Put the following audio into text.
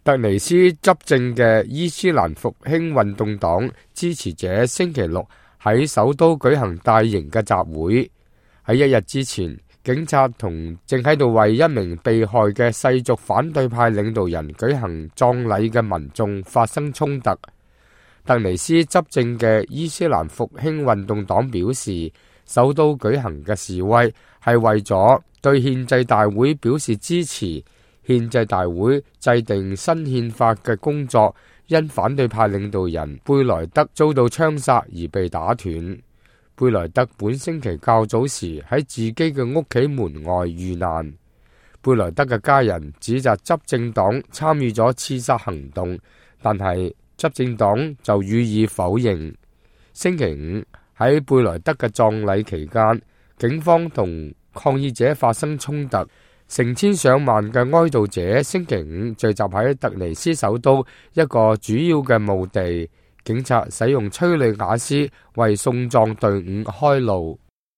突尼斯執政嘅伊斯蘭復興運動黨支持者星期六喺首都舉行大型嘅集會。喺一日之前，警察同正喺度為一名被害嘅世俗反對派領導人舉行葬禮嘅民眾發生衝突。突尼斯執政嘅伊斯蘭復興運動黨表示，首都舉行嘅示威係為咗對憲制大會表示支持。憲制大會制定新憲法嘅工作因反對派領導人貝萊德遭到槍殺而被打斷。貝萊德本星期較早時喺自己嘅屋企門外遇難。貝萊德嘅家人指責執政黨參與咗刺殺行動，但係執政黨就予以否認。星期五喺貝萊德嘅葬禮期間，警方同抗議者發生衝突。成千上萬嘅哀悼者星期五聚集喺突尼斯首都一個主要嘅墓地，警察使用催淚瓦斯為送葬隊伍開路。